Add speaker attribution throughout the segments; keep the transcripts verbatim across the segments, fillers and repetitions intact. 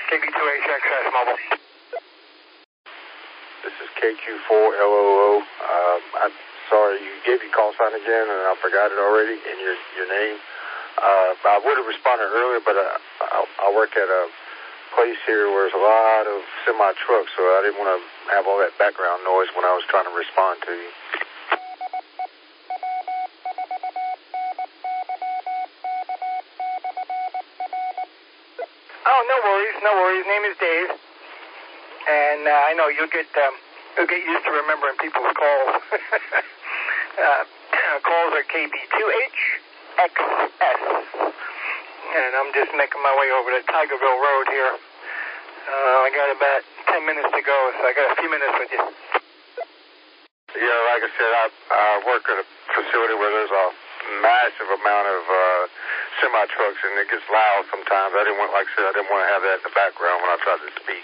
Speaker 1: K B two H X S mobile.
Speaker 2: This is K Q four L O O. Um, I'm sorry, you gave your call sign again, and I forgot it already, and your your name. Uh, I would have responded earlier, but uh, I, I work at a place here where there's a lot of semi-trucks, so I didn't want to have all that background noise when I was trying to respond to you.
Speaker 1: Oh, no worries, no worries. Name is Dave, and uh, I know you'll get um, you'll get used to remembering people's calls. uh, calls are K B two H X S, and I'm just making my way over to Tigerville Road here. Uh, I got about ten minutes to go, so I got a few minutes with you.
Speaker 2: Yeah, like I said, I, I work at a facility where there's a massive amount of uh, semi-trucks, and it gets loud sometimes. I didn't want, like I said, I didn't want to have that in the background when I tried to speak.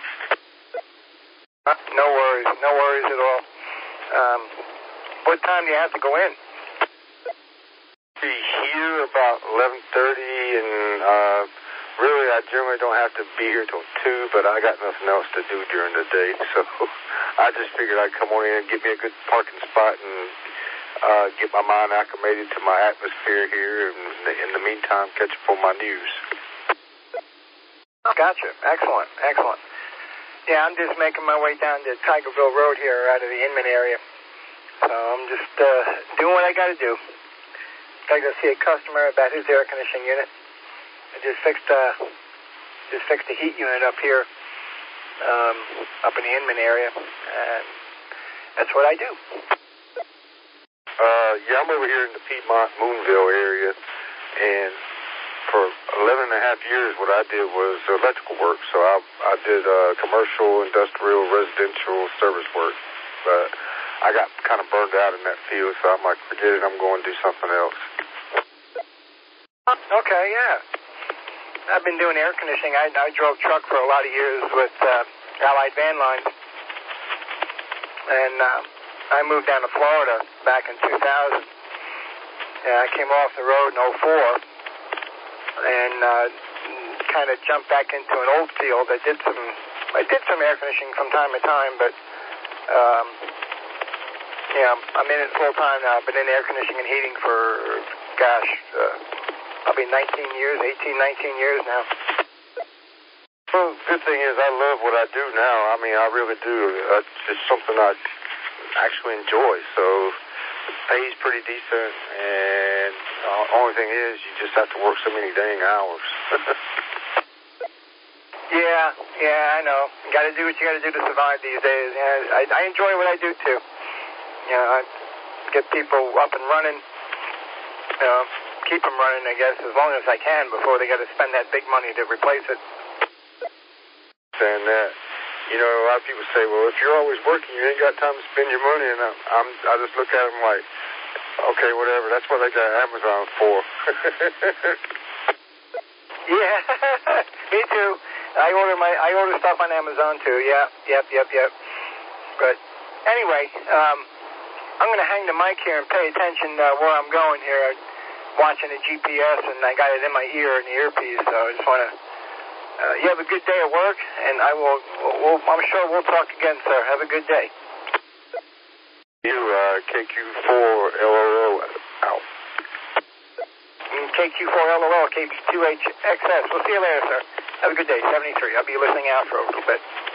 Speaker 1: Uh, no worries, no worries at all. Um, what time do you have to go in?
Speaker 2: Be here about eleven thirty, and uh, really I generally don't have to be here till two, but I got nothing else to do during the day, so I just figured I'd come on in and get me a good parking spot and uh, get my mind acclimated to my atmosphere here, and in the meantime catch up on my news.
Speaker 1: Gotcha. Excellent, excellent. Yeah, I'm just making my way down to Tigerville Road here out of the Inman area, so I'm just uh, doing what I got to do. I go see a customer about his air conditioning unit. I just fixed uh, just fixed the heat unit up here, um, up in the Inman area, and that's what I do.
Speaker 2: Uh, yeah, I'm over here in the Piedmont, Moonville area, and for eleven and a half years what I did was electrical work, so I, I did uh, commercial, industrial, residential service work, but I got kind of burned out in that field, so I'm like, forget it, I'm going to do something else.
Speaker 1: Okay, yeah. I've been doing air conditioning. I, I drove truck for a lot of years with uh, Allied Van Lines. And uh, I moved down to Florida back in two thousand. And I came off the road in oh four and uh, kind of jumped back into an old field. I did some I did some air conditioning from time to time, but um, yeah, I'm in it full time now. I've been in air conditioning and heating for, gosh, uh, probably nineteen years, eighteen, nineteen years now.
Speaker 2: Well, the good thing is I love what I do now. I mean, I really do. It's just something I actually enjoy, so it pays pretty decent, and the uh, only thing is you just have to work so many dang hours.
Speaker 1: yeah, yeah, I know. You got to do what you got to do to survive these days. Yeah, I, I enjoy what I do, too. You know, I get people up and running, you know, keep them running, I guess, as long as I can before they got to spend that big money to replace it.
Speaker 2: Saying that, you know, a lot of people say, well, if you're always working, you ain't got time to spend your money, and I, I'm, I just look at them like, okay, whatever, that's what they got Amazon for.
Speaker 1: Yeah, me too. I order my, I order stuff on Amazon too, yeah, yep, yep, yep. But anyway, um, I'm going to hang the mic here and pay attention uh, where I'm going here. I'm watching the G P S, and I got it in my ear in the earpiece, so I just want to, uh, you have a good day at work, and I will, we'll, I'm sure we'll talk again, sir. Have a good day.
Speaker 2: You, uh, K Q four L O O, out.
Speaker 1: K Q four L O O, K B two H X S. We'll see you later, sir. Have a good day. seventy-three. I'll be listening out for a little bit.